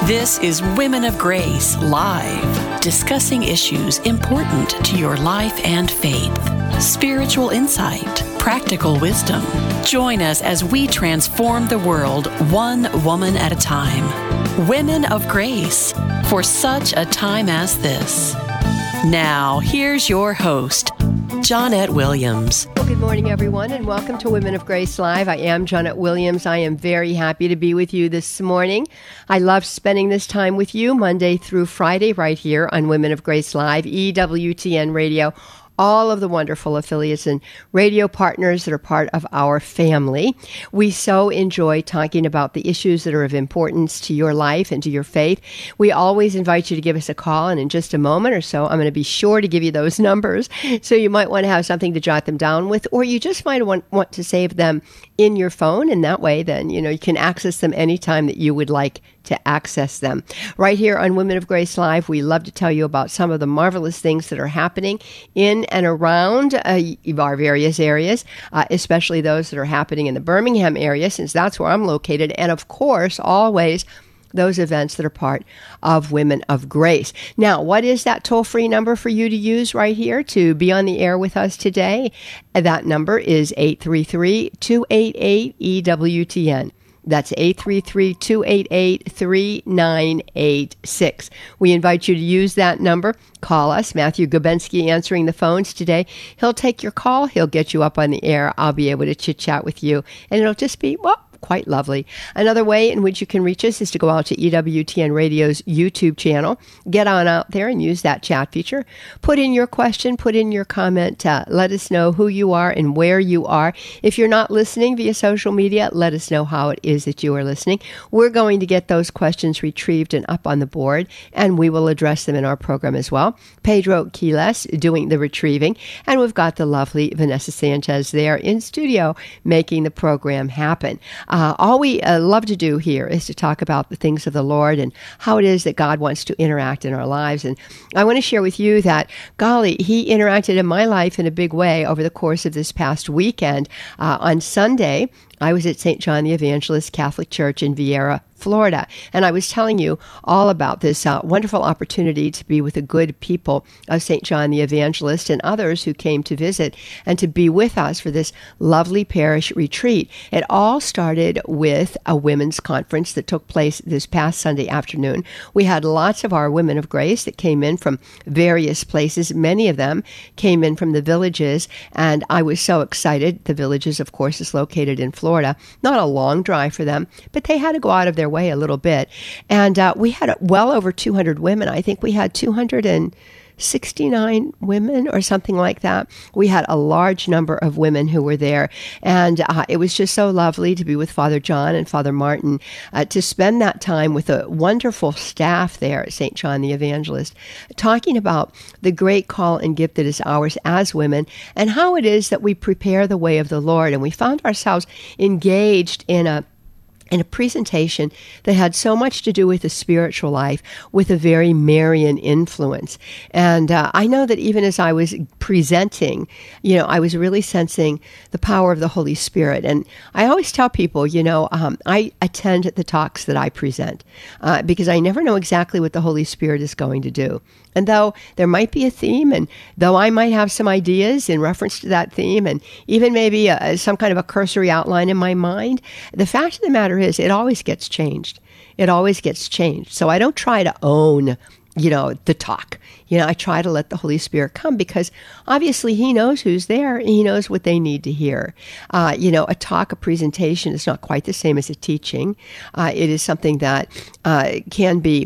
This is Women of Grace Live, discussing issues important to your life and faith. Spiritual insight, practical wisdom. Join us as we transform the world one woman at a time. Women of Grace, for such a time as this. Now, here's your host, Johnnette Williams. Well, good morning, everyone, and welcome to Women of Grace Live. I am Johnnette Williams. I am very happy to be with you this morning. I love spending this time with you Monday through Friday right here on Women of Grace Live, EWTN Radio, all of the wonderful affiliates and radio partners that are part of our family. We so enjoy talking about the issues that are of importance to your life and to your faith. We always invite you to give us a call, and in just a moment or so, I'm going to be sure to give you those numbers. So you might want to have something to jot them down with, or you just might want to save them in your phone, and that way then, you can access them anytime that you would like to access them. Right here on Women of Grace Live, we love to tell you about some of the marvelous things that are happening in and around our various areas, especially those that are happening in the Birmingham area, since that's where I'm located, and of course, always those events that are part of Women of Grace. Now, what is that toll-free number for you to use right here to be on the air with us today? That number is 833-288-EWTN. That's 833-288-3986. We invite you to use that number. Call us. Matthew Gubensky answering the phones today. He'll take your call. He'll get you up on the air. I'll be able to chit-chat with you. And it'll just be, quite lovely. Another way in which you can reach us is to go out to EWTN Radio's YouTube channel. Get on out there and use that chat feature. Put in your question, put in your comment. Let us know who you are and where you are. If you're not listening via social media, let us know how it is that you are listening. We're going to get those questions retrieved and up on the board, and we will address them in our program as well. Pedro Quiles doing the retrieving, and we've got the lovely Vanessa Sanchez there in studio making the program happen. All we love to do here is to talk about the things of the Lord and how it is that God wants to interact in our lives. And I want to share with you that, golly, He interacted in my life in a big way over the course of this past weekend. On Sunday, I was at St. John the Evangelist Catholic Church in Viera, Florida, and I was telling you all about this wonderful opportunity to be with the good people of St. John the Evangelist and others who came to visit and to be with us for this lovely parish retreat. It all started with a women's conference that took place this past Sunday afternoon. We had lots of our women of grace that came in from various places. Many of them came in from the villages, and I was so excited. The villages, of course, is located in Florida. Not a long drive for them, but they had to go out of their way a little bit. And we had well over 200 women. I think we had 269 women or something like that. We had a large number of women who were there. And it was just so lovely to be with Father John and Father Martin, to spend that time with a wonderful staff there at St. John the Evangelist, talking about the great call and gift that is ours as women and how it is that we prepare the way of the Lord. And we found ourselves engaged in a presentation that had so much to do with the spiritual life, with a very Marian influence. And I know that even as I was presenting, I was really sensing the power of the Holy Spirit. And I always tell people, I attend the talks that I present because I never know exactly what the Holy Spirit is going to do. And though there might be a theme, and though I might have some ideas in reference to that theme, and even maybe some kind of a cursory outline in my mind, the fact of the matter is it always gets changed. It always gets changed. So I don't try to own, the talk. I try to let the Holy Spirit come because obviously He knows who's there and He knows what they need to hear. A talk, a presentation is not quite the same as a teaching. It is something that can be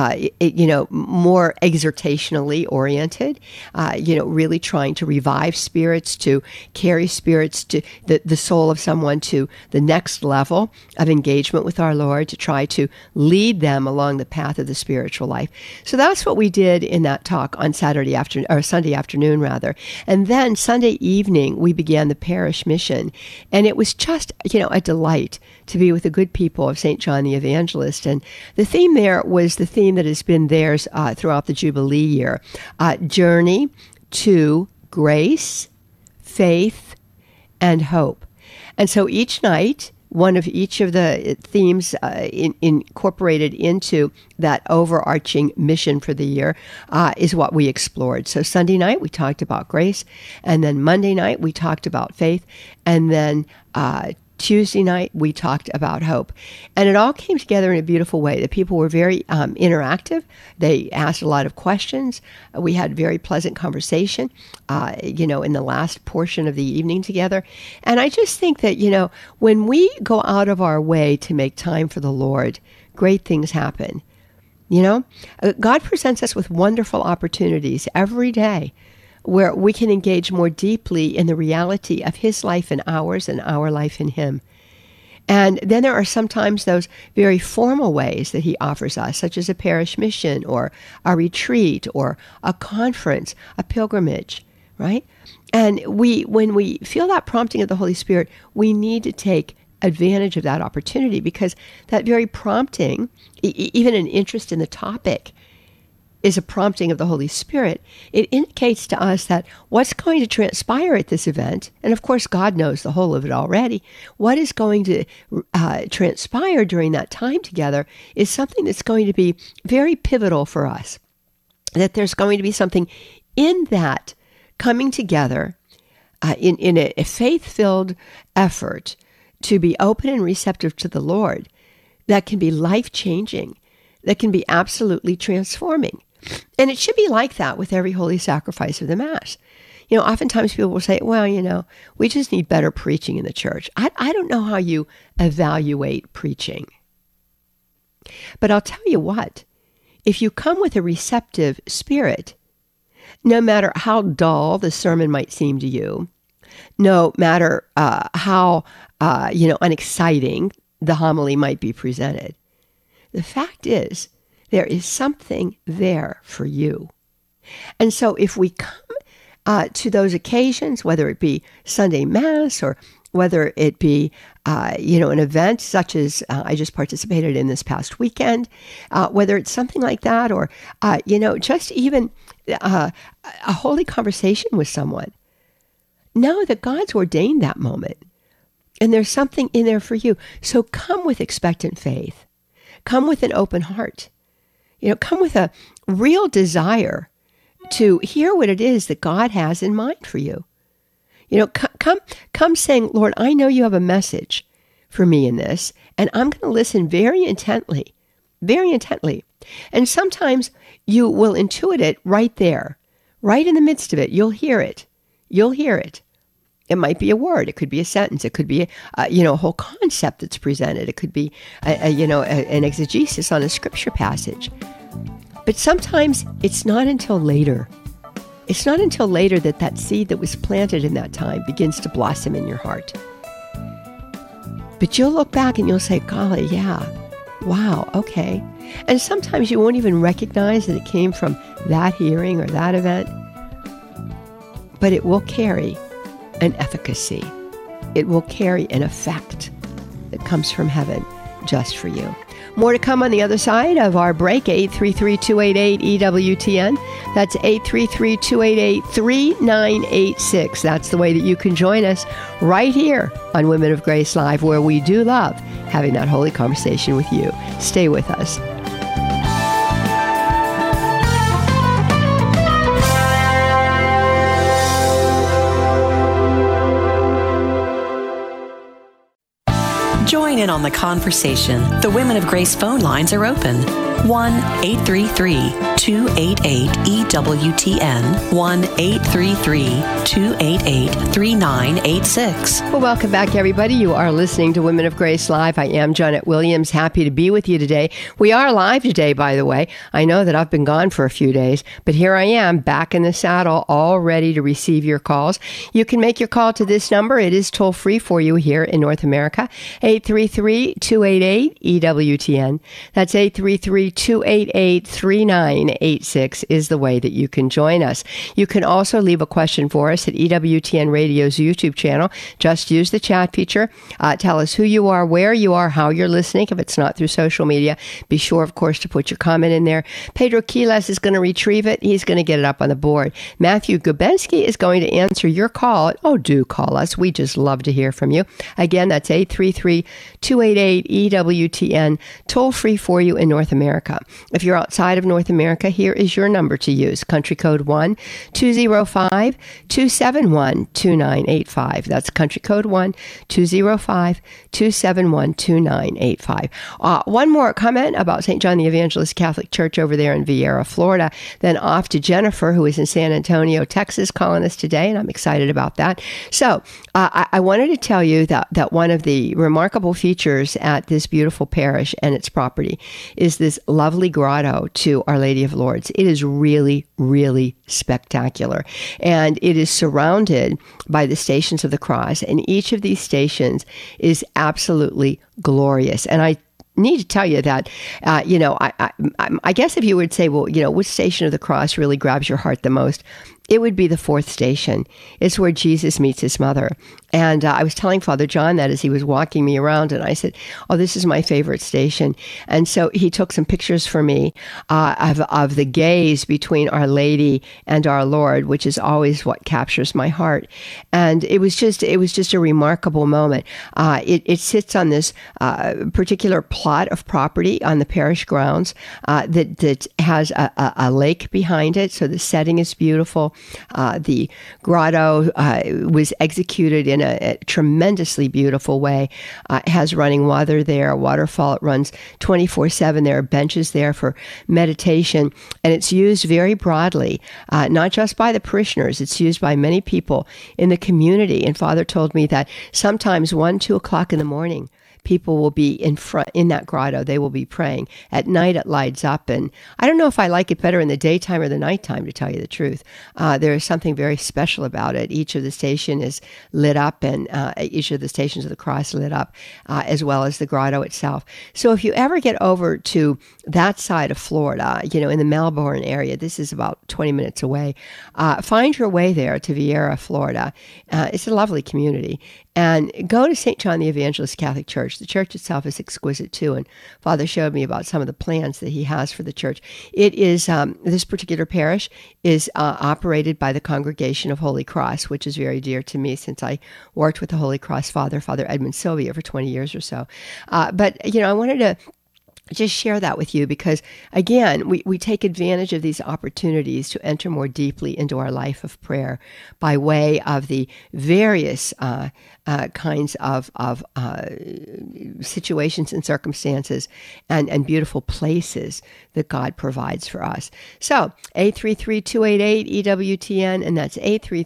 more exhortationally oriented, really trying to revive spirits, to carry spirits to the soul of someone to the next level of engagement with our Lord, to try to lead them along the path of the spiritual life. So that's what we did in that talk on Sunday afternoon rather. And then Sunday evening, we began the parish mission. And it was just, a delight to be with the good people of St. John the Evangelist. And the theme there was the theme that has been theirs throughout the Jubilee year. Journey to grace, faith, and hope. And so each night, one of each of the themes incorporated into that overarching mission for the year is what we explored. So Sunday night, we talked about grace. And then Monday night, we talked about faith. And then Tuesday night, we talked about hope. And it all came together in a beautiful way. The people were very interactive. They asked a lot of questions. We had very pleasant conversation, in the last portion of the evening together. And I just think that, when we go out of our way to make time for the Lord, great things happen. God presents us with wonderful opportunities every day where we can engage more deeply in the reality of His life in ours and our life in Him. And then there are sometimes those very formal ways that He offers us, such as a parish mission or a retreat or a conference, a pilgrimage, right? And when we feel that prompting of the Holy Spirit, we need to take advantage of that opportunity, because that very prompting, even an interest in the topic, is a prompting of the Holy Spirit. It indicates to us that what's going to transpire at this event, and of course God knows the whole of it already, what is going to transpire during that time together is something that's going to be very pivotal for us. That there's going to be something in that coming together in a faith-filled effort to be open and receptive to the Lord that can be life-changing, that can be absolutely transforming. And it should be like that with every holy sacrifice of the Mass. Oftentimes people will say, well, we just need better preaching in the church. I don't know how you evaluate preaching. But I'll tell you what, if you come with a receptive spirit, no matter how dull the sermon might seem to you, no matter how unexciting the homily might be presented, the fact is, there is something there for you. And so if we come to those occasions, whether it be Sunday Mass or whether it be, an event such as I just participated in this past weekend, whether it's something like that or, just even a holy conversation with someone, know that God's ordained that moment. And there's something in there for you. So come with expectant faith. Come with an open heart. Come with a real desire to hear what it is that God has in mind for you. Come saying, Lord, I know you have a message for me in this, and I'm going to listen very intently. And sometimes you will intuit it right there, right in the midst of it. You'll hear it. It might be a word. It could be a sentence. It could be a whole concept that's presented. It could be an exegesis on a scripture passage. But sometimes it's not until later. It's not until later that seed that was planted in that time begins to blossom in your heart. But you'll look back and you'll say, golly, yeah, wow, okay. And sometimes you won't even recognize that it came from that hearing or that event. But it will carry an efficacy. It will carry an effect that comes from heaven just for you. More to come on the other side of our break. 833-288-EWTN. That's 833-288-3986. That's the way that you can join us right here on Women of Grace Live, where we do love having that holy conversation with you. Stay with us. Join in on the conversation. The Women of Grace phone lines are open. 1-833-288-EWTN. 1-833-288-3986. Well, welcome back, everybody. You are listening to Women of Grace Live. I am Janet Williams. Happy to be with you today. We are live today, by the way. I know that I've been gone for a few days, but here I am back in the saddle, all ready to receive your calls. You can make your call to this number. It is toll free for you here in North America. 833-288-EWTN. That's 833-288-3986 is the way that you can join us. You can also leave a question for us at EWTN Radio's YouTube channel. Just use the chat feature. Tell us who you are, where you are, how you're listening. If it's not through social media, be sure, of course, to put your comment in there. Pedro Quiles is going to retrieve it. He's going to get it up on the board. Matthew Gubensky is going to answer your call. Oh, do call us. We just love to hear from you. Again, that's 833 1-833-288-EWTN, toll free for you in North America. If you're outside of North America, here is your number to use, country code 1-205-271-2985. That's country code 1-205-271-2985. One more comment about St. John the Evangelist Catholic Church over there in Viera, Florida. Then off to Jennifer, who is in San Antonio, Texas, calling us today, and I'm excited about that. So I wanted to tell you that one of the remarkable features at this beautiful parish and its property is this lovely grotto to Our Lady of Lourdes. It is really, really spectacular. And it is surrounded by the Stations of the Cross, and each of these stations is absolutely glorious. And I need to tell you that, I guess if you would say, well, which Station of the Cross really grabs your heart the most, it would be the fourth station. It's where Jesus meets his mother. And I was telling Father John that as he was walking me around, and I said, oh, this is my favorite station. And so he took some pictures for me of the gaze between Our Lady and our Lord, which is always what captures my heart. And it was just a remarkable moment. It sits on this particular plot of property on the parish grounds that has a lake behind it. So the setting is beautiful. The grotto was executed in a tremendously beautiful way. It has running water there, a waterfall. It runs 24/7. There are benches there for meditation, and it's used very broadly, not just by the parishioners. It's used by many people in the community. And Father told me that sometimes 1-2 o'clock in the morning, people will be in that grotto. They will be praying. At night, it lights up. And I don't know if I like it better in the daytime or the nighttime, to tell you the truth. There is something very special about it. Each of the station is lit up, and each of the Stations of the Cross lit up, as well as the grotto itself. So if you ever get over to that side of Florida, in the Melbourne area, this is about 20 minutes away, find your way there to Viera, Florida. It's a lovely community. And go to St. John the Evangelist Catholic Church. The church itself is exquisite too. And Father showed me about some of the plans that he has for the church. It is, this particular parish is operated by the Congregation of Holy Cross, which is very dear to me since I worked with the Holy Cross Father Edmund Sylvia, for 20 years or so. But I wanted to just share that with you because, again, we take advantage of these opportunities to enter more deeply into our life of prayer by way of the various kinds of situations and circumstances and beautiful places that God provides for us. So 833-288-EWTN, and that's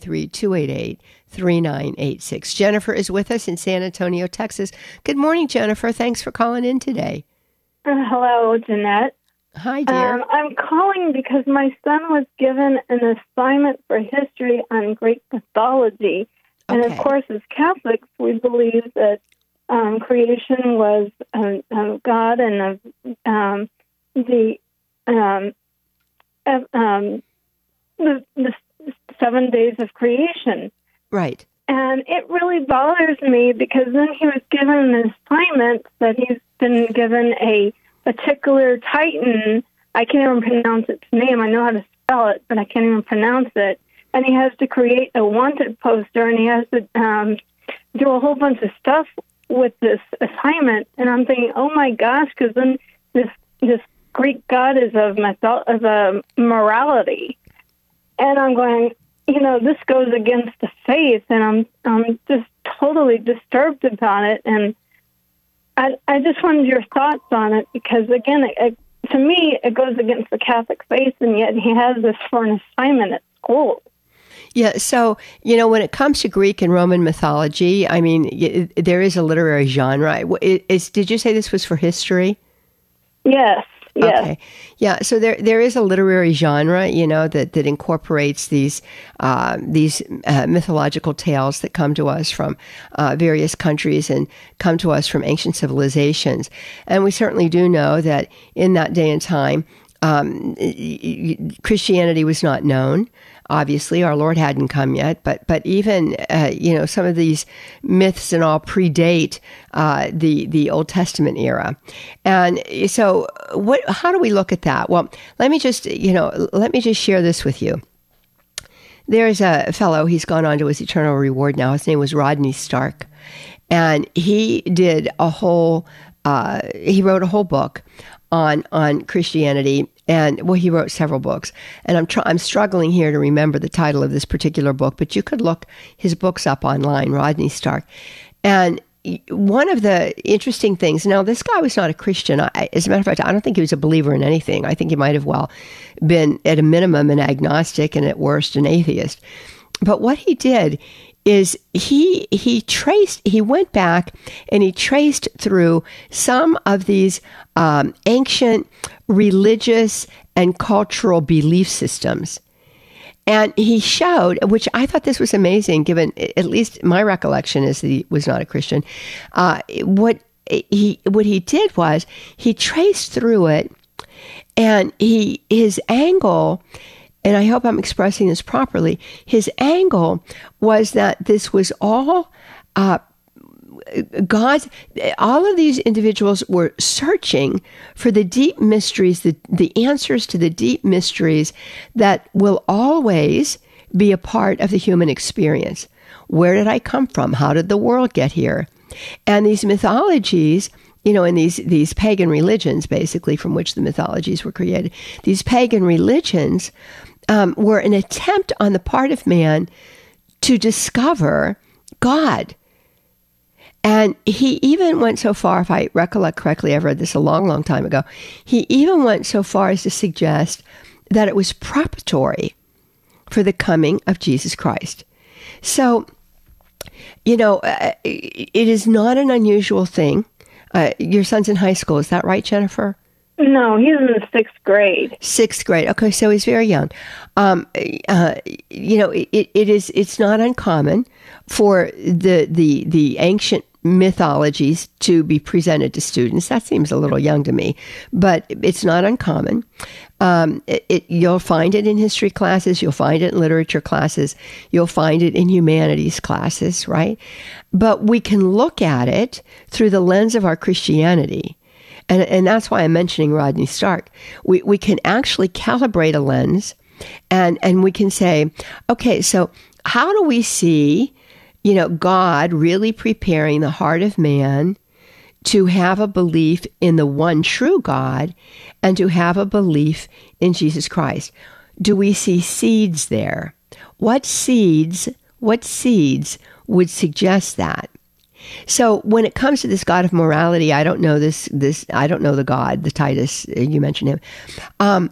833-288-3986. Jennifer is with us in San Antonio, Texas. Good morning, Jennifer. Thanks for calling in today. Hello, Jeanette. Hi, dear. I'm calling because my son was given an assignment for history on Greek mythology. And of course, as Catholics, we believe that creation was God and the 7 days of creation. Right. And it really bothers me because then he was given an assignment that he's been given a particular titan. I can't even pronounce its name. I know how to spell it, but I can't even pronounce it. And he has to create a wanted poster, and he has to do a whole bunch of stuff with this assignment. And I'm thinking, oh my gosh, because then this Greek god is of morality, and I'm going, this goes against the faith, and I'm just totally disturbed about it. And I just wanted your thoughts on it because, again, to me, it goes against the Catholic faith, and yet he has this for an assignment at school. Yeah, so, when it comes to Greek and Roman mythology, I mean, there is a literary genre. Did you say this was for history? Yes. Yes. Okay. Yeah. So there is a literary genre, that incorporates these mythological tales that come to us from various countries and come to us from ancient civilizations. And we certainly do know that in that day and time, Christianity was not known. Obviously, our Lord hadn't come yet, but even some of these myths and all predate the Old Testament era, and so how do we look at that? Well, let me just share this with you. There's a fellow, he's gone on to his eternal reward now. His name was Rodney Stark. And he did he wrote a whole book on Christianity. And well, he wrote several books, and I'm struggling here to remember the title of this particular book, but you could look his books up online, Rodney Stark. And one of the interesting things, now this guy was not a Christian. As a matter of fact, I don't think he was a believer in anything. I think he might have been at a minimum an agnostic and at worst an atheist. But what he did is he went back and he traced through some of these ancient religious and cultural belief systems. And he showed, which I thought this was amazing, given at least my recollection is that he was not a Christian. What he did was he traced through it, and his angle, and I hope I'm expressing this properly, his angle was that this was all all of these individuals were searching for the deep mysteries, the answers to the deep mysteries that will always be a part of the human experience. Where did I come from? How did the world get here? And these mythologies, and these pagan religions, basically, from which the mythologies were created, these pagan religions were an attempt on the part of man to discover God. And he even went so far, if I recollect correctly, I've read this a long, long time ago, he even went so far as to suggest that it was preparatory for the coming of Jesus Christ. So, it is not an unusual thing. Your son's in high school, is that right, Jennifer? No, he's in the 6th grade. 6th grade. Okay, so he's very young. It's not uncommon for the ancient mythologies to be presented to students. That seems a little young to me, but it's not uncommon. You'll find it in history classes. You'll find it in literature classes. You'll find it in humanities classes, right? But we can look at it through the lens of our Christianity. And that's why I'm mentioning Rodney Stark. We can actually calibrate a lens and we can say, okay, so how do we see, God really preparing the heart of man to have a belief in the one true God and to have a belief in Jesus Christ? Do we see seeds there? What seeds would suggest that? So when it comes to this God of morality, I don't know I don't know the God, the Titus, you mentioned him. And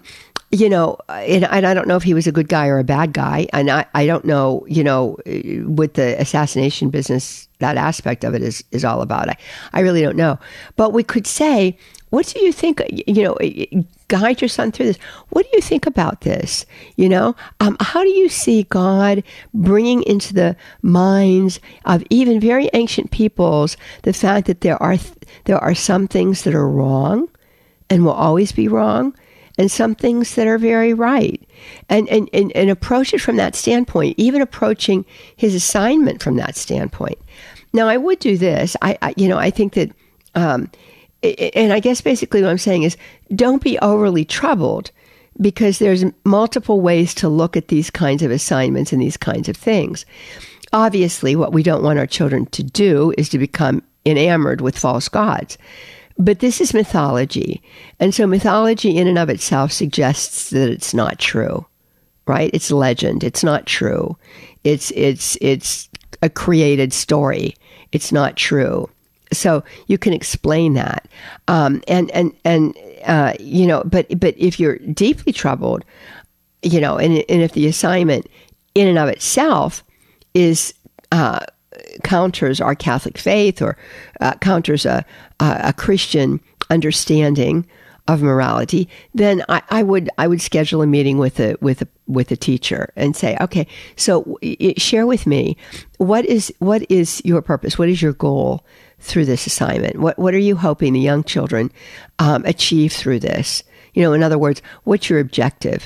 I don't know if he was a good guy or a bad guy. And I don't know, with the assassination business, that aspect of it is all about. I really don't know. But we could say, what do you think, guide your son through this. What do you think about this? How do you see God bringing into the minds of even very ancient peoples the fact that there are some things that are wrong and will always be wrong, and some things that are very right, and approach it from that standpoint, even approaching his assignment from that standpoint. Now, I would do this. I think that. And I guess basically what I'm saying is don't be overly troubled, because there's multiple ways to look at these kinds of assignments and these kinds of things. Obviously, what we don't want our children to do is to become enamored with false gods. But this is mythology. And so mythology in and of itself suggests that it's not true, right? It's legend. It's not true. It's a created story. It's not true. So you can explain that, but if you're deeply troubled, and if the assignment in and of itself is counters our Catholic faith or counters a Christian understanding of morality, then I would schedule a meeting with a teacher and say, okay, so share with me what is your purpose, what is your goal through this assignment? What are you hoping the young children achieve through this? In other words, what's your objective?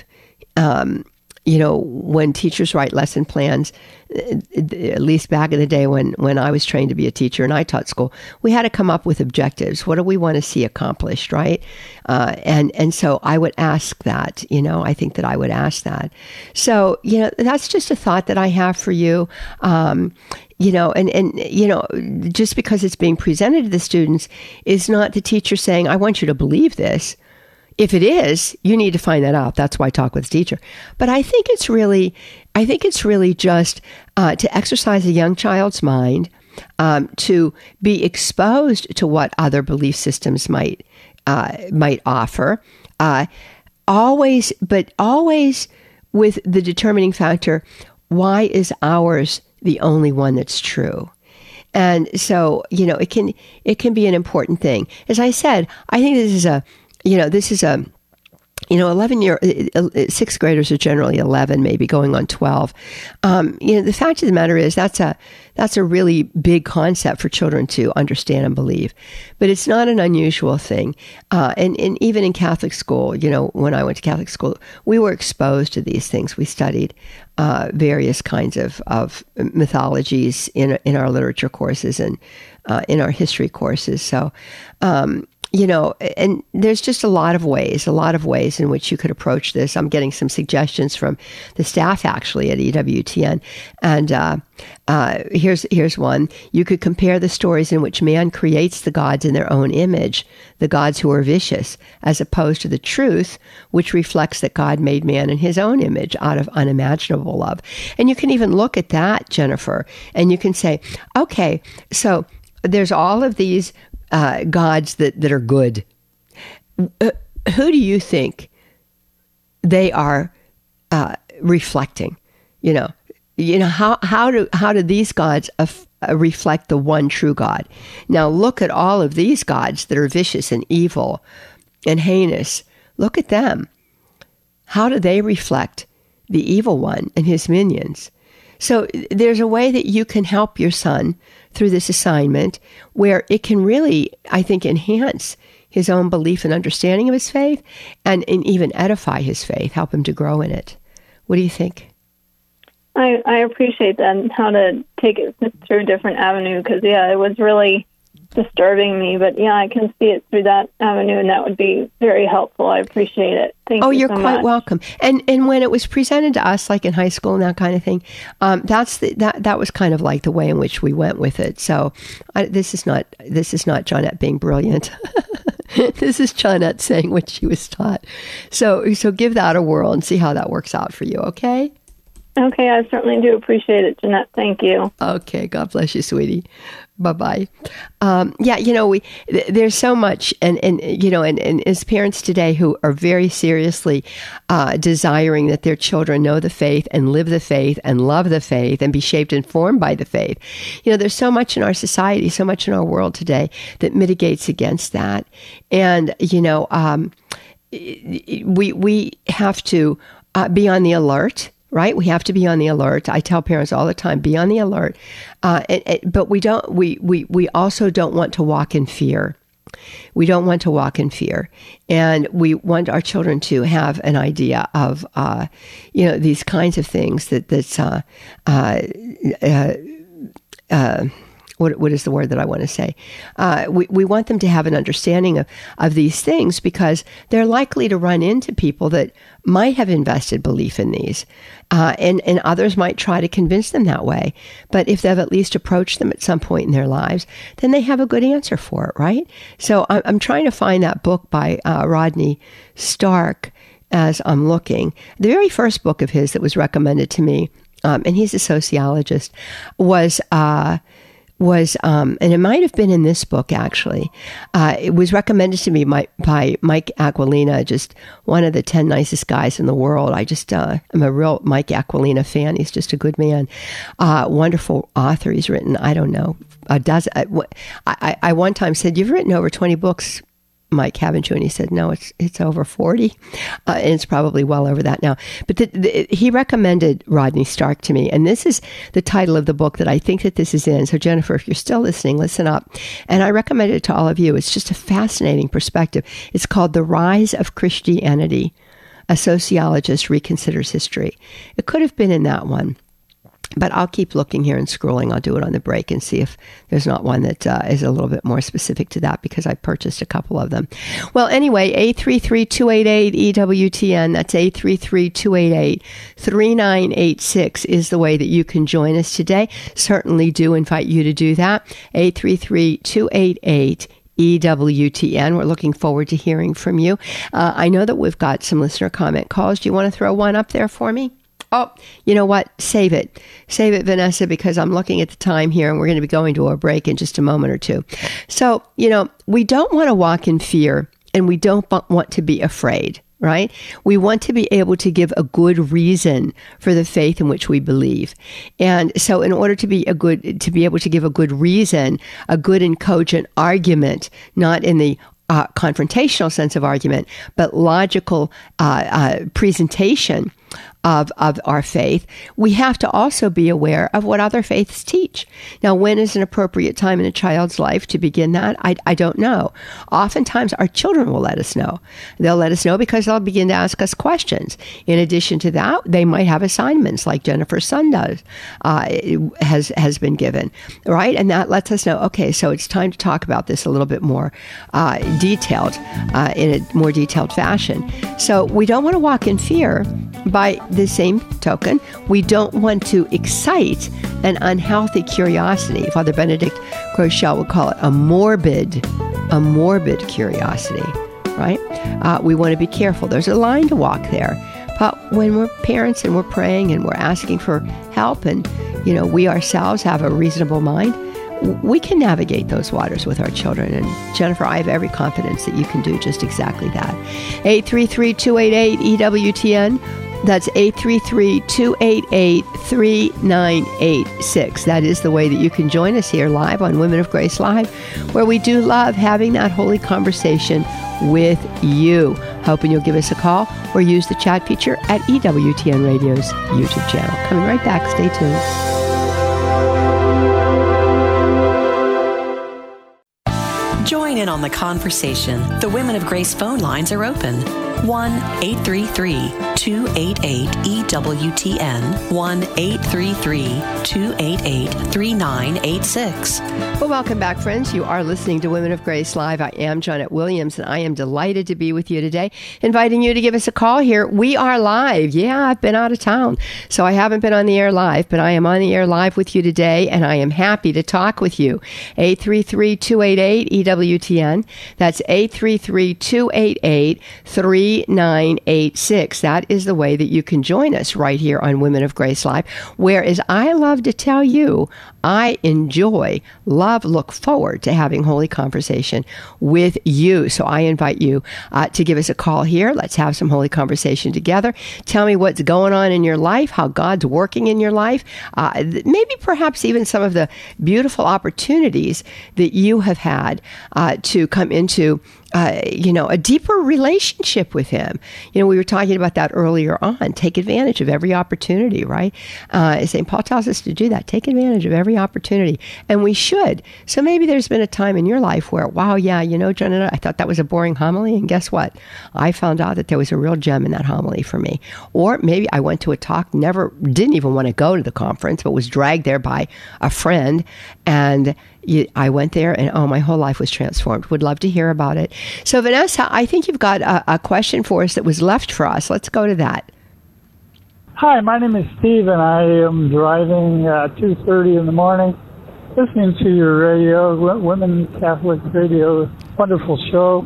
When teachers write lesson plans, at least back in the day when I was trained to be a teacher and I taught school, we had to come up with objectives. What do we want to see accomplished, right? And so I would ask that, I think that I would ask that. So, that's just a thought that I have for you. and just because it's being presented to the students is not the teacher saying, I want you to believe this. If it is, you need to find that out. That's why I talk with the teacher. But I think it's really just to exercise a young child's mind, to be exposed to what other belief systems might offer. Always with the determining factor, why is ours the only one that's true? And so, it can be an important thing. As I said, I think this is a 6th graders are generally 11, maybe going on 12. The fact of the matter is that's a really big concept for children to understand and believe, but it's not an unusual thing. And even in Catholic school, when I went to Catholic school, we were exposed to these things. We studied various kinds of mythologies in our literature courses and in our history courses. So, and there's just a lot of ways in which you could approach this. I'm getting some suggestions from the staff actually at EWTN. And here's one. You could compare the stories in which man creates the gods in their own image, the gods who are vicious, as opposed to the truth, which reflects that God made man in his own image out of unimaginable love. And you can even look at that, Jennifer, and you can say, okay, so there's all of these gods that are good. Who do you think they are reflecting? How do these gods reflect the one true God? Now look at all of these gods that are vicious and evil and heinous. Look at them. How do they reflect the evil one and his minions? So there's a way that you can help your son through this assignment where it can really, I think, enhance his own belief and understanding of his faith and even edify his faith, help him to grow in it. What do you think? I appreciate that and how to take it through a different avenue because, it was really disturbing me. But, I can see it through that avenue, and that would be very helpful. I appreciate it. Thank you so much. Oh, you're quite welcome. And when it was presented to us, like in high school and that kind of thing, that was kind of like the way in which we went with it. So this is not Johnette being brilliant. This is Johnette saying what she was taught. So give that a whirl and see how that works out for you, okay? Okay, I certainly do appreciate it, Jeanette. Thank you. Okay, God bless you, sweetie. Bye-bye. There's so much, and as parents today who are very seriously desiring that their children know the faith and live the faith and love the faith and be shaped and formed by the faith. There's so much in our society, so much in our world today that mitigates against that. And, we have to be on the alert. Right? We have to be on the alert. I tell parents all the time, be on the alert. But we also don't want to walk in fear. We don't want to walk in fear. And we want our children to have an idea of, these kinds of things what is the word that I want to say? We want them to have an understanding of these things because they're likely to run into people that might have invested belief in these. And others might try to convince them that way. But if they've at least approached them at some point in their lives, then they have a good answer for it, right? So I'm trying to find that book by Rodney Stark as I'm looking. The very first book of his that was recommended to me, and he's a sociologist, was and it might have been in this book actually. It was recommended to me by Mike Aquilina, just one of the 10 nicest guys in the world. I'm a real Mike Aquilina fan. He's just a good man. Wonderful author. He's written, I don't know, a dozen. I one time said, "You've written over 20 books, Mike, haven't you?" And he said, "No, it's over 40. And it's probably well over that now." But he recommended Rodney Stark to me. And this is the title of the book that I think that this is in. So Jennifer, if you're still listening, listen up. And I recommend it to all of you. It's just a fascinating perspective. It's called The Rise of Christianity. A Sociologist Reconsiders History. It could have been in that one. But I'll keep looking here and scrolling. I'll do it on the break and see if there's not one that is a little bit more specific to that, because I purchased a couple of them. Well, anyway, 833-288-EWTN. That's 833-288-3986 is the way that you can join us today. Certainly do invite you to do that. 833-288-EWTN. We're looking forward to hearing from you. I know that we've got some listener comment calls. Do you want to throw one up there for me? Oh, you know what? Save it. Save it, Vanessa, because I'm looking at the time here and we're going to be going to a break in just a moment or two. So, we don't want to walk in fear and we don't want to be afraid, right? We want to be able to give a good reason for the faith in which we believe. And so in order to be able to give a good reason, a good and cogent argument, not in the confrontational sense of argument, but logical presentation of our faith, we have to also be aware of what other faiths teach. Now, when is an appropriate time in a child's life to begin that? I don't know. Oftentimes, our children will let us know. They'll let us know because they'll begin to ask us questions. In addition to that, they might have assignments like Jennifer's son does, has been given, right? And that lets us know, okay, so it's time to talk about this a little bit more detailed, in a more detailed fashion. So we don't want to walk in fear. By the same token, we don't want to excite an unhealthy curiosity. Father Benedict Groeschel would call it a morbid curiosity, right? We want to be careful. There's a line to walk there. But when we're parents and we're praying and we're asking for help and, we ourselves have a reasonable mind, we can navigate those waters with our children. And Jennifer, I have every confidence that you can do just exactly that. 833-288-EWTN. That's 833-288-3986. That is the way that you can join us here live on Women of Grace Live, where we do love having that holy conversation with you. Hoping you'll give us a call or use the chat feature at EWTN Radio's YouTube channel. Coming right back. Stay tuned. Join in on the conversation. The Women of Grace phone lines are open. 1-833-288-EWTN. 1-833-288-3986. Well, welcome back, friends. You are listening to Women of Grace Live. I am Janet Williams, and I am delighted to be with you today, inviting you to give us a call here. We are live. Yeah, I've been out of town, so I haven't been on the air live, but I am on the air live with you today, and I am happy to talk with you. 833-288-EWTN. That's 833-288-3986. That is the way that you can join us right here on Women of Grace Live, where, as I love to tell you, I enjoy, look forward to having holy conversation with you. So I invite you to give us a call here. Let's have some holy conversation together. Tell me what's going on in your life, how God's working in your life, maybe perhaps even some of the beautiful opportunities that you have had to come into a deeper relationship with Him. We were talking about that earlier on. Take advantage of every opportunity, right? St. Paul tells us to do that. Take advantage of every opportunity. And we should. So maybe there's been a time in your life where, wow, yeah, Janet, I thought that was a boring homily. And guess what? I found out that there was a real gem in that homily for me. Or maybe I went to a talk, didn't even want to go to the conference, but was dragged there by a friend. And I went there and, my whole life was transformed. Would love to hear about it. So, Vanessa, I think you've got a question for us that was left for us. Let's go to that. Hi, my name is Steve, and I am driving at 2:30 in the morning, listening to your radio, Women Catholic Radio, wonderful show.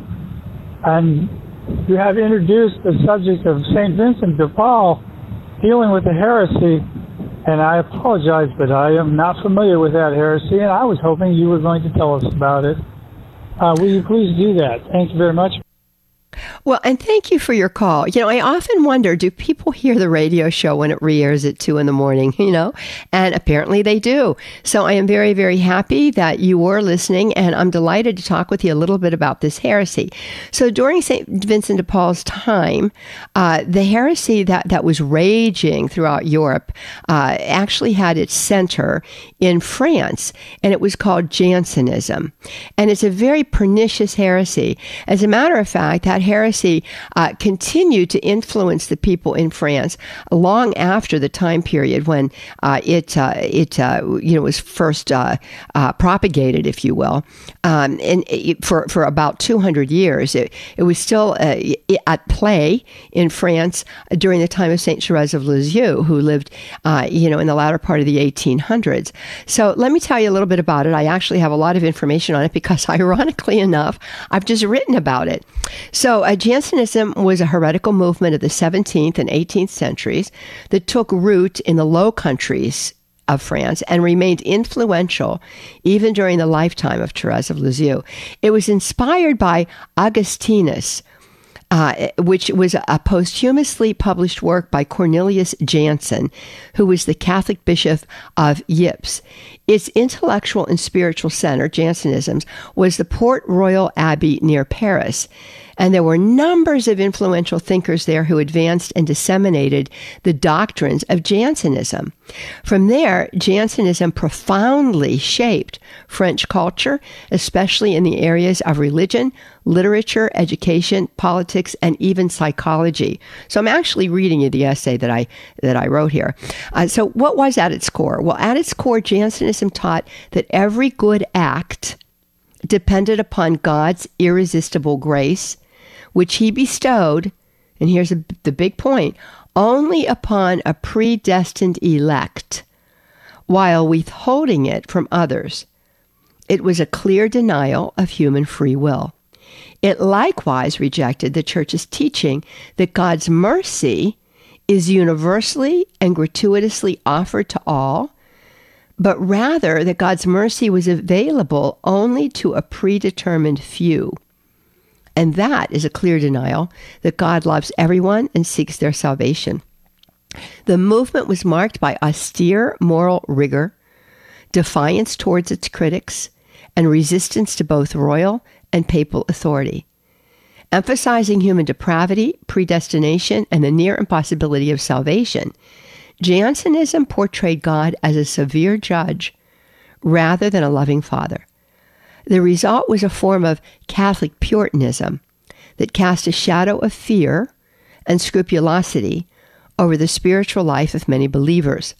And you have introduced the subject of St. Vincent de Paul dealing with the heresy. And I apologize, but I am not familiar with that heresy, and I was hoping you were going to tell us about it. Will you please do that? Thank you very much. Well, and thank you for your call. I often wonder, do people hear the radio show when it re-airs at 2 in the morning, And apparently they do. So I am very, very happy that you were listening, and I'm delighted to talk with you a little bit about this heresy. So during St. Vincent de Paul's time, the heresy that was raging throughout Europe actually had its center in France, and it was called Jansenism. And it's a very pernicious heresy. As a matter of fact, that heresy heresy continued to influence the people in France long after the time period when it was first propagated, if you will. For about 200 years, it was still at play in France during the time of Saint Therese of Lisieux, who lived, in the latter part of the 1800s. So let me tell you a little bit about it. I actually have a lot of information on it because, ironically enough, I've just written about it. So Jansenism was a heretical movement of the 17th and 18th centuries that took root in the Low Countries of France and remained influential even during the lifetime of Therese of Lisieux. It was inspired by Augustinus, which was a posthumously published work by Cornelius Jansen, who was the Catholic bishop of Ypres. Its intellectual and spiritual center, Jansenism, was the Port Royal Abbey near Paris. And there were numbers of influential thinkers there who advanced and disseminated the doctrines of Jansenism. From there, Jansenism profoundly shaped French culture, especially in the areas of religion, literature, education, politics, and even psychology. So I'm actually reading you the essay that I wrote here. So what was at its core? Well, at its core, Jansenism taught that every good act depended upon God's irresistible grace, which he bestowed, and here's the big point, only upon a predestined elect, while withholding it from others. It was a clear denial of human free will. It likewise rejected the Church's teaching that God's mercy is universally and gratuitously offered to all, but rather that God's mercy was available only to a predetermined few. And that is a clear denial that God loves everyone and seeks their salvation. The movement was marked by austere moral rigor, defiance towards its critics, and resistance to both royal and papal authority. Emphasizing human depravity, predestination, and the near impossibility of salvation, Jansenism portrayed God as a severe judge rather than a loving father. The result was a form of Catholic Puritanism that cast a shadow of fear and scrupulosity over the spiritual life of many believers.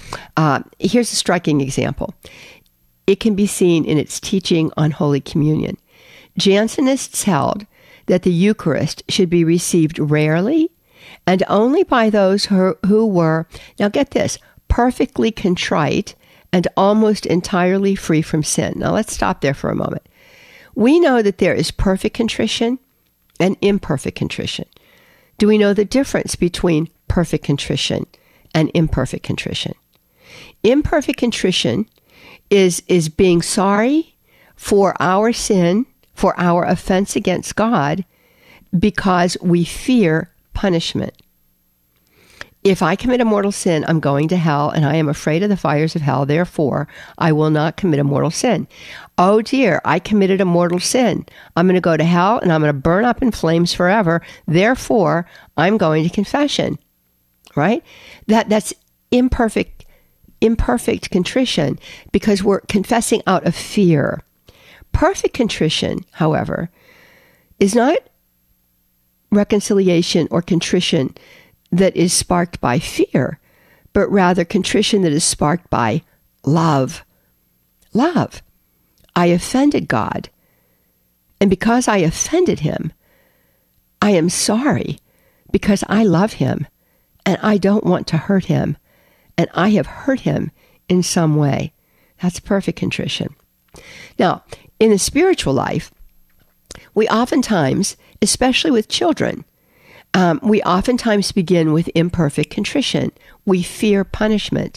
Here's a striking example. It can be seen in its teaching on Holy Communion. Jansenists held that the Eucharist should be received rarely and only by those who were, now get this, perfectly contrite and almost entirely free from sin. Now let's stop there for a moment. We know that there is perfect contrition and imperfect contrition. Do we know the difference between perfect contrition and imperfect contrition? Imperfect contrition is being sorry for our sin, for our offense against God, because we fear punishment. If I commit a mortal sin, I'm going to hell, and I am afraid of the fires of hell. Therefore, I will not commit a mortal sin. Oh dear, I committed a mortal sin. I'm going to go to hell, and I'm going to burn up in flames forever. Therefore, I'm going to confession. Right? That's imperfect contrition, because we're confessing out of fear. Perfect contrition, however, is not reconciliation or contrition that is sparked by fear, but rather contrition that is sparked by love. Love. I offended God, and because I offended him, I am sorry because I love him, and I don't want to hurt him, and I have hurt him in some way. That's perfect contrition. Now, in the spiritual life, we oftentimes, especially with children, we oftentimes begin with imperfect contrition. We fear punishment.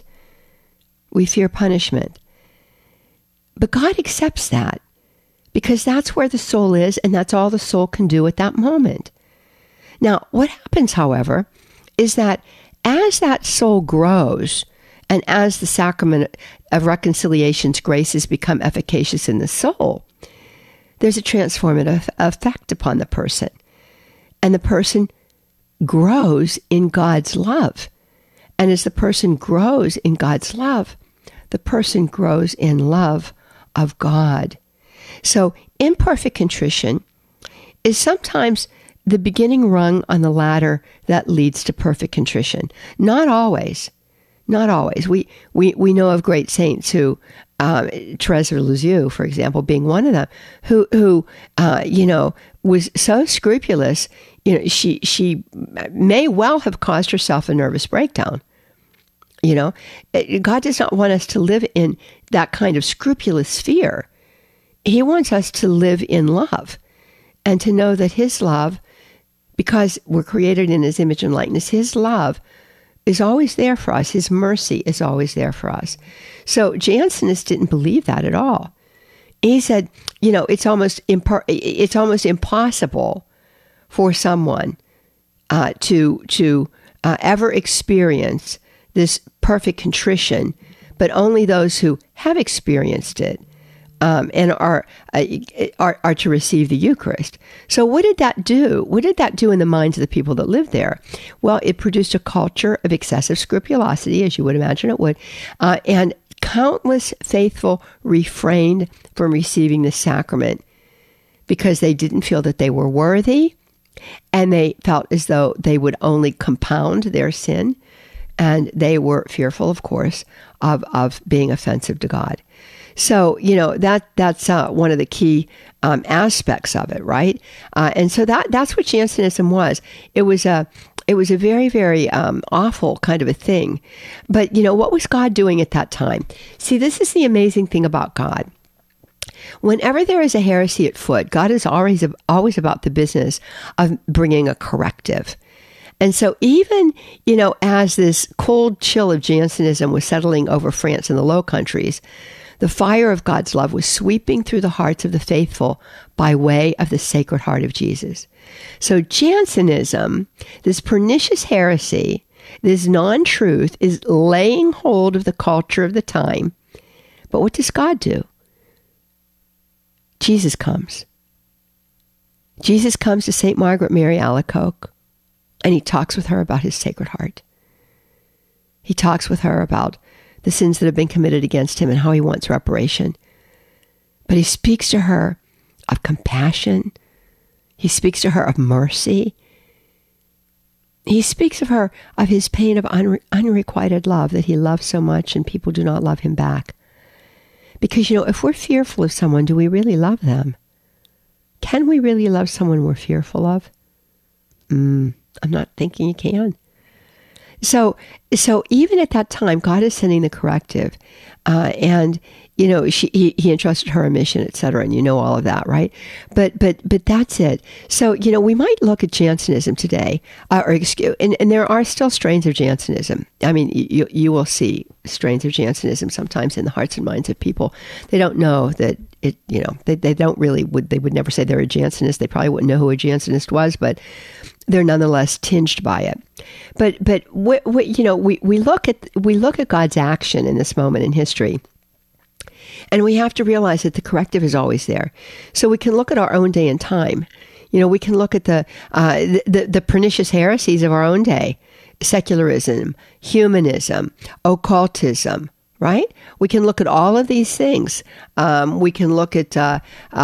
But God accepts that, because that's where the soul is, and that's all the soul can do at that moment. Now, what happens, however, is that as that soul grows, and as the sacrament of reconciliation's graces become efficacious in the soul, there's a transformative effect upon the person. And the person grows in God's love. And as the person grows in God's love, the person grows in love of God. So imperfect contrition is sometimes the beginning rung on the ladder that leads to perfect contrition. Not always. Not always. We know of great saints who, Teresa of Lisieux, for example, being one of them, who was so scrupulous. She may well have caused herself a nervous breakdown. God does not want us to live in that kind of scrupulous fear. He wants us to live in love and to know that His love, because we're created in His image and likeness, His love is always there for us. His mercy is always there for us. So Jansenist didn't believe that at all. He said, it's almost impossible for someone to ever experience this perfect contrition, but only those who have experienced it and are to receive the Eucharist. So what did that do? What did that do in the minds of the people that lived there? Well, it produced a culture of excessive scrupulosity, as you would imagine it would, and countless faithful refrained from receiving the sacrament because they didn't feel that they were worthy, and they felt as though they would only compound their sin. And they were fearful, of course, of being offensive to God. So, that's one of the key aspects of it, right? And so that's what Jansenism was. It was a very, very awful kind of a thing. But, what was God doing at that time? See, this is the amazing thing about God. Whenever there is a heresy at foot, God is always about the business of bringing a corrective. And so even, as this cold chill of Jansenism was settling over France and the Low Countries, the fire of God's love was sweeping through the hearts of the faithful by way of the Sacred Heart of Jesus. So Jansenism, this pernicious heresy, this non-truth, is laying hold of the culture of the time. But what does God do? Jesus comes. Jesus comes to St. Margaret Mary Alacoque. And he talks with her about his Sacred Heart. He talks with her about the sins that have been committed against him and how he wants reparation. But he speaks to her of compassion. He speaks to her of mercy. He speaks of her of his pain of unrequited love, that he loves so much and people do not love him back. Because, if we're fearful of someone, do we really love them? Can we really love someone we're fearful of? I'm not thinking you can. So even at that time, God is sending the corrective, and he entrusted her a mission, etc. And all of that, right? But that's it. So we might look at Jansenism today, and there are still strains of Jansenism. I mean, you will see strains of Jansenism sometimes in the hearts and minds of people. They don't know that it. They don't really they would never say they're a Jansenist. They probably wouldn't know who a Jansenist was, but they're nonetheless tinged by it. But we look at God's action in this moment in history, and we have to realize that the corrective is always there. So we can look at our own day and time. We can look at the pernicious heresies of our own day: secularism, humanism, occultism. Right? We can look at all of these things. We can look at, the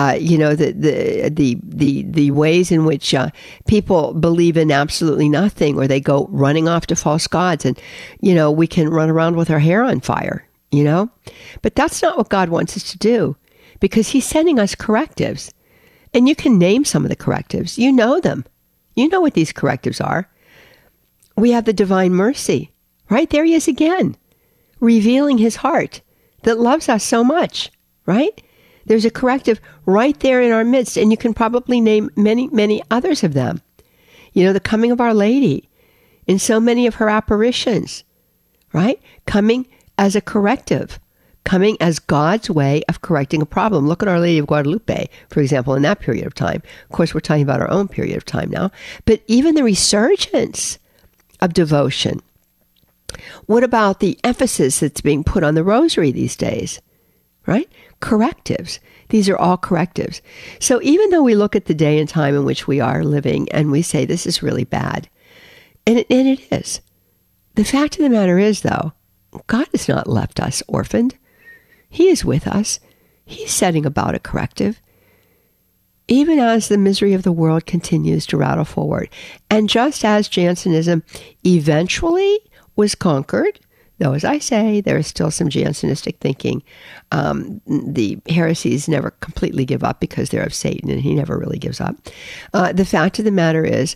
ways in which people believe in absolutely nothing, or they go running off to false gods, and we can run around with our hair on fire. But that's not what God wants us to do, because He's sending us correctives, and you can name some of the correctives. You know them. You know what these correctives are. We have the divine mercy. Right? There He is again, revealing His heart that loves us so much, right? There's a corrective right there in our midst, and you can probably name many, many others of them. The coming of Our Lady in so many of her apparitions, right? Coming as a corrective, coming as God's way of correcting a problem. Look at Our Lady of Guadalupe, for example, in that period of time. Of course, we're talking about our own period of time now. But even the resurgence of devotion. What about the emphasis that's being put on the rosary these days, right? Correctives. These are all correctives. So even though we look at the day and time in which we are living and we say this is really bad, and it is, the fact of the matter is, though, God has not left us orphaned. He is with us. He's setting about a corrective. even as the misery of the world continues to rattle forward. And just as Jansenism eventually was conquered, though, as I say, there is still some Jansenistic thinking. The heresies never completely give up because they're of Satan, and he never really gives up. The fact of the matter is,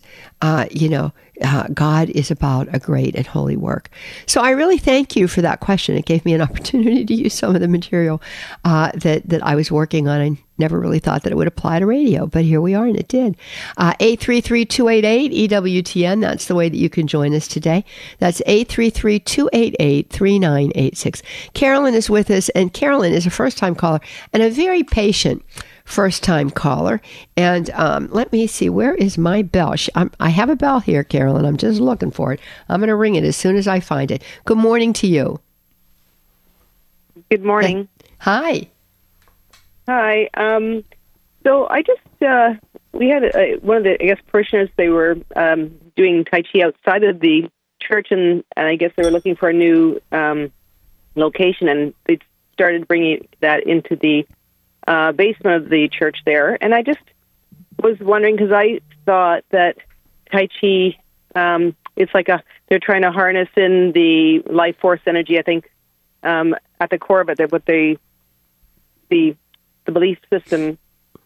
God is about a great and holy work. So I really thank you for that question. It gave me an opportunity to use some of the material that I was working on. I never really thought that it would apply to radio, but here we are, and it did. 833-288-EWTN, that's the way that you can join us today. That's 833-288-3986. Carolyn is with us, and Carolyn is a first-time caller and a very patient first-time caller. And let me see, where is my bell? I have a bell here, Carolyn. I'm just looking for it. I'm going to ring it as soon as I find it. Good morning to you. Good morning. Hi. Hi. So I just, we had one of the, parishioners, they were doing Tai Chi outside of the church, and I guess they were looking for a new location, and they started bringing that into the basement of the church there. And I just was wondering, because I thought that Tai Chi, it's like they're trying to harness in the life force energy, I think, at the core of it, what the belief system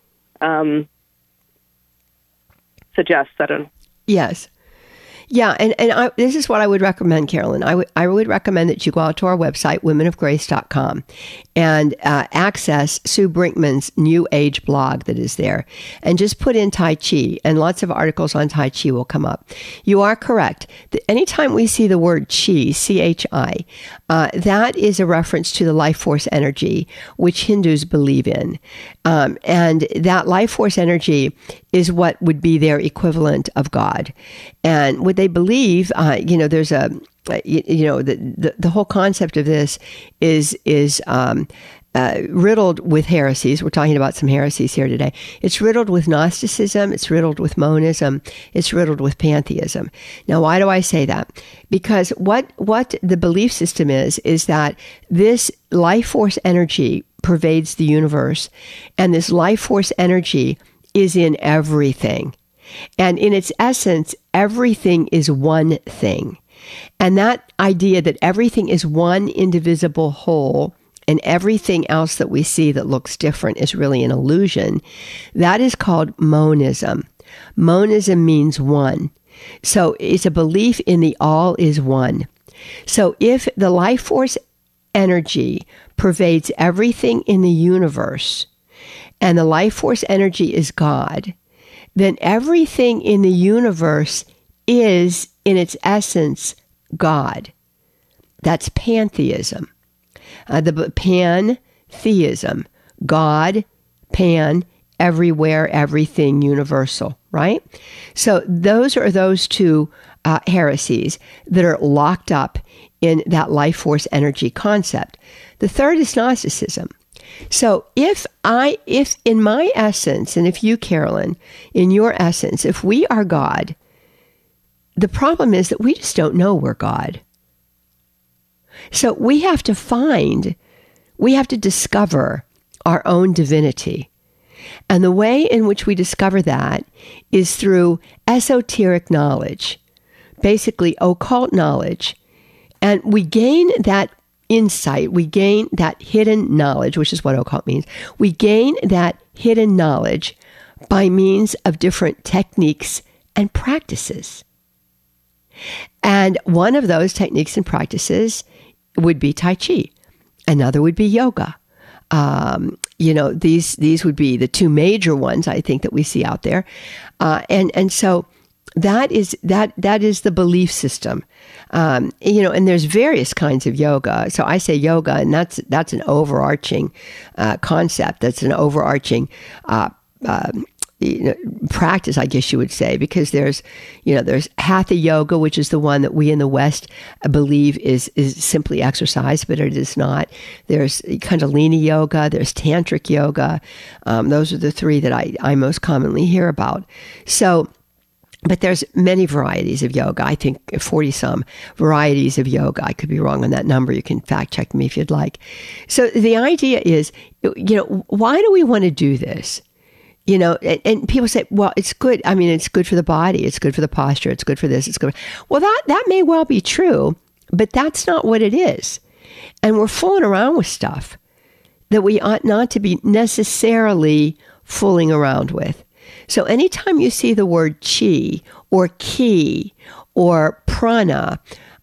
suggests. I don't know. Yes. Yeah, and this is what I would recommend, Carolyn. I would recommend that you go out to our website, womenofgrace.com, and access Sue Brinkman's New Age blog that is there, and just put in Tai Chi, and lots of articles on Tai Chi will come up. You are correct. Anytime we see the word Chi, C-H-I, that is a reference to the life force energy, which Hindus believe in. And that life force energy is what would be their equivalent of God. And what they believe, there's the whole concept of this is riddled with heresies. We're talking about some heresies here today. It's riddled with Gnosticism. It's riddled with monism. It's riddled with pantheism. Now, why do I say that? Because what the belief system is that this life force energy pervades the universe, and this life force energy is in everything. And in its essence, everything is one thing. And that idea that everything is one indivisible whole and everything else that we see that looks different is really an illusion, that is called monism. Monism means one. So it's a belief in the all is one. So if the life force energy pervades everything in the universe, and the life force energy is God, then everything in the universe is, in its essence, God. That's pantheism. The pantheism. God, pan, everywhere, everything, universal, right? So those are those two heresies that are locked up in that life force energy concept. The third is Gnosticism. So if in my essence, and if you, Carolyn, in your essence, if we are God, the problem is that we just don't know we're God. So we have to discover our own divinity. And the way in which we discover that is through esoteric knowledge, basically occult knowledge. And we gain that insight, we gain that hidden knowledge, which is what occult means. We gain that hidden knowledge by means of different techniques and practices. And one of those techniques and practices would be Tai Chi. Another would be yoga. These would be the two major ones I think that we see out there. And so that is the belief system. And there's various kinds of yoga. So I say yoga, and that's an overarching concept. That's an overarching practice, I guess you would say, because there's Hatha yoga, which is the one that we in the West believe is simply exercise, but it is not. There's Kundalini yoga, there's Tantric yoga. Those are the three that I most commonly hear about. So, but there's many varieties of yoga. I think 40-some varieties of yoga. I could be wrong on that number. You can fact check me if you'd like. So the idea is, why do we want to do this? You know, and people say, well, it's good. I mean, it's good for the body. It's good for the posture. It's good for this. It's good. Well, that may well be true, but that's not what it is. And we're fooling around with stuff that we ought not to be necessarily fooling around with. So anytime you see the word chi or ki or prana,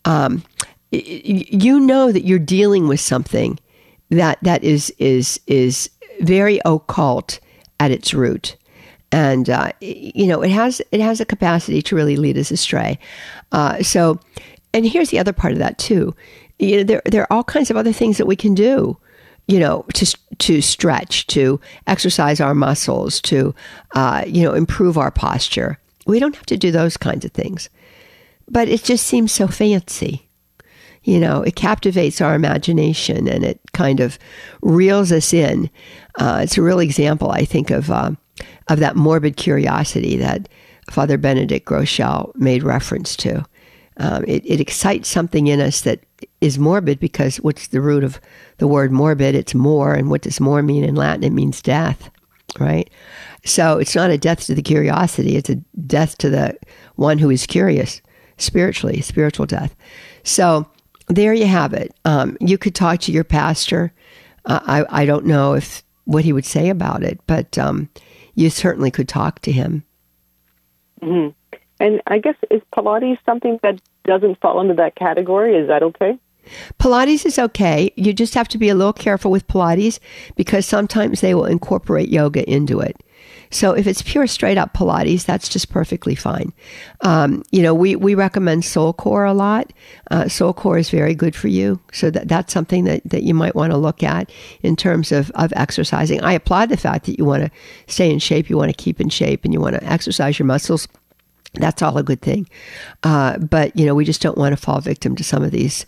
you know that you're dealing with something that is very occult at its root. And, you know, it has a capacity to really lead us astray. So, and here's the other part of that too. You know, there are all kinds of other things that we can do, you know, to stretch, to exercise our muscles, to, you know, improve our posture. We don't have to do those kinds of things. But it just seems so fancy. You know, it captivates our imagination and it kind of reels us in. It's a real example, I think, of that morbid curiosity that Father Benedict Groeschel made reference to. It excites something in us that is morbid because what's the root of the word morbid? It's more. And what does more mean in Latin? It means death, right? So it's not a death to the curiosity. It's a death to the one who is curious spiritually, spiritual death. So there you have it. You could talk to your pastor. I don't know what he would say about it, but you certainly could talk to him. Mm-hmm. And I guess, is Pilates something that doesn't fall into that category? Is that okay? Pilates is okay. You just have to be a little careful with Pilates because sometimes they will incorporate yoga into it. So if it's pure straight up Pilates, that's just perfectly fine. You know, we recommend Soulcore a lot. Soulcore is very good for you. So that's something that you might want to look at in terms of exercising. I applaud the fact that you want to stay in shape, you want to keep in shape, and you want to exercise your muscles. That's all a good thing. But, you know, we just don't want to fall victim to some of these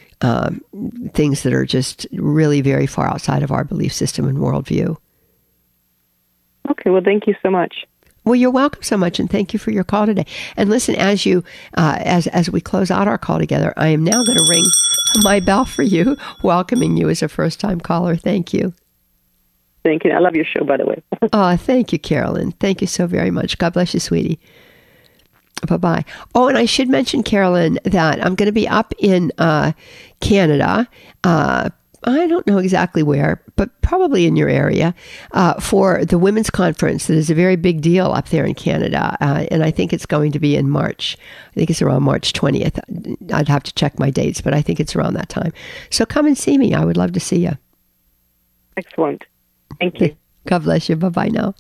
things that are just really very far outside of our belief system and worldview. Okay, well, thank you so much. Well, you're welcome so much, and thank you for your call today. And listen, as you, as we close out our call together, I am now going to ring my bell for you, welcoming you as a first-time caller. Thank you. Thank you. I love your show, by the way. Oh, thank you, Carolyn. Thank you so very much. God bless you, sweetie. Bye-bye. Oh, and I should mention, Carolyn, that I'm going to be up in Canada. I don't know exactly where, but probably in your area, for the Women's Conference. That is a very big deal up there in Canada, and I think it's going to be in March. I think it's around March 20th. I'd have to check my dates, but I think it's around that time. So come and see me. I would love to see you. Excellent. Thank you. God bless you. Bye-bye now.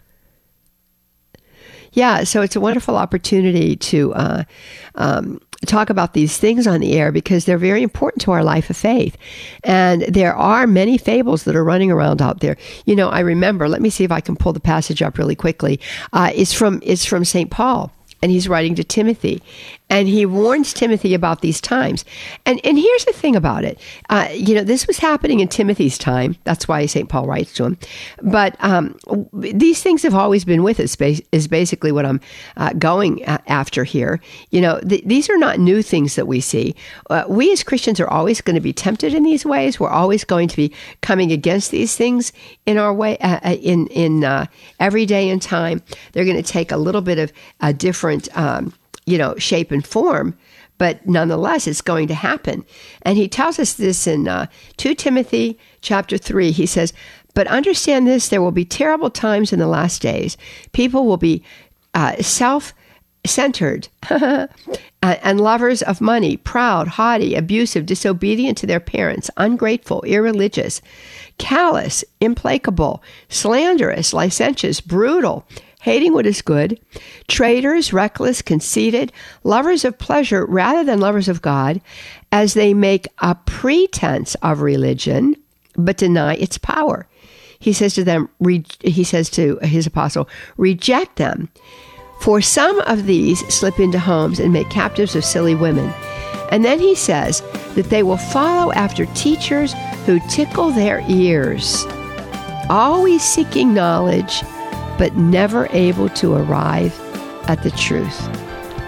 Yeah, so it's a wonderful opportunity to talk about these things on the air because they're very important to our life of faith. And there are many fables that are running around out there. You know, I remember, let me see if I can pull the passage up really quickly. It's from St. Paul, and he's writing to Timothy. And he warns Timothy about these times. And here's the thing about it. You know, this was happening in Timothy's time. That's why St. Paul writes to him. But these things have always been with us, is basically what I'm going after here. You know, these are not new things that we see. We as Christians are always going to be tempted in these ways. We're always going to be coming against these things in our way, in every day and time. They're going to take a little bit of a different you know, shape and form, but nonetheless, it's going to happen. And he tells us this in 2 Timothy chapter 3. He says, but understand this, there will be terrible times in the last days. People will be self-centered and lovers of money, proud, haughty, abusive, disobedient to their parents, ungrateful, irreligious, callous, implacable, slanderous, licentious, brutal, hating what is good, traitors, reckless, conceited, lovers of pleasure rather than lovers of God, as they make a pretense of religion, but deny its power. He says to them, he says to his apostle, reject them. For some of these slip into homes and make captives of silly women. And then he says that they will follow after teachers who tickle their ears, always seeking knowledge, but never able to arrive at the truth.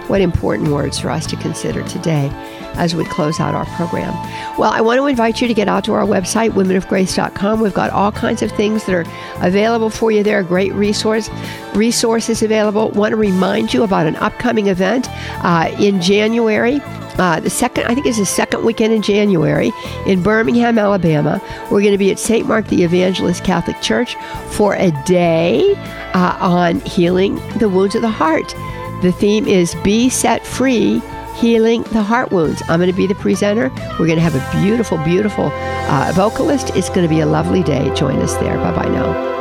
What important words for us to consider today as we close out our program. Well, I want to invite you to get out to our website, womenofgrace.com. We've got all kinds of things that are available for you there, great resources available. Want to remind you about an upcoming event in January. I think it's the second weekend in January in Birmingham, Alabama. We're going to be at St. Mark the Evangelist Catholic Church for a day on healing the wounds of the heart. The theme is Be Set Free, Healing the Heart Wounds. I'm going to be the presenter. We're going to have a beautiful, beautiful vocalist. It's going to be a lovely day. Join us there. Bye-bye now.